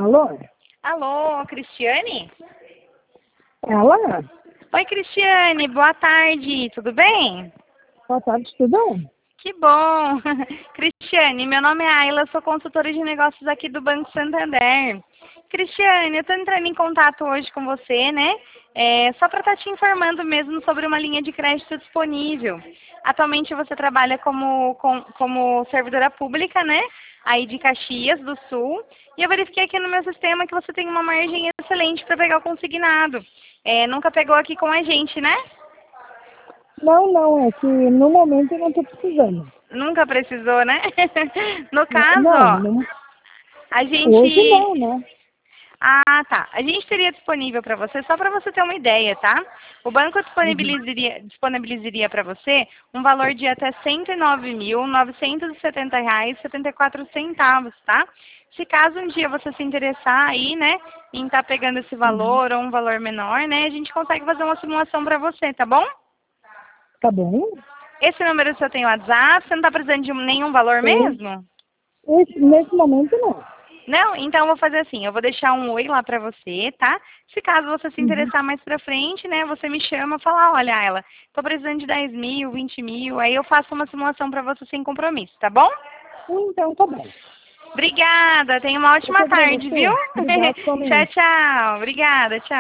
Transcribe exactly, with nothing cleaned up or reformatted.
Alô? Alô, Cristiane? Ela? Oi, Cristiane, boa tarde, tudo bem? Boa tarde, tudo bem? Que bom! Cristiane, meu nome é Ayla, sou consultora de negócios aqui do Banco Santander. Cristiane, eu estou entrando em contato hoje com você, né? É, só para estar te informando mesmo sobre uma linha de crédito disponível. Atualmente você trabalha como, com, como servidora pública, né? Aí de Caxias do Sul. E eu verifiquei aqui no meu sistema que você tem uma margem excelente para pegar o consignado. É, nunca pegou aqui com a gente, né? Não, não, é que no momento eu não estou precisando. Nunca precisou, né? No N- caso, Não, ó, não, a hoje gente... não, né? Ah, tá. A gente teria disponível para você, só para você ter uma ideia, tá? O banco Uhum. disponibilizaria, disponibilizaria para você um valor de até cento e nove mil, novecentos e setenta reais e setenta e quatro centavos, tá? Se caso um dia você se interessar aí, né, em estar pegando esse Uhum. valor ou um valor menor, né, a gente consegue fazer uma simulação para você, tá bom? Tá bom? Esse número seu tem WhatsApp, você não está precisando de nenhum valor Tem. mesmo? Esse, nesse momento não. Não? Então eu vou fazer assim, eu vou deixar um oi lá pra você, tá? Se caso você se Uhum. interessar mais pra frente, né, você me chama e fala, olha, ela, tô precisando de dez mil, vinte mil, aí eu faço uma simulação pra você sem compromisso, tá bom? Então tá bom. Obrigada, tenha uma Eu que ótima tarde, viu? agradeço. Obrigado, Tchau, somente. tchau. Obrigada, tchau.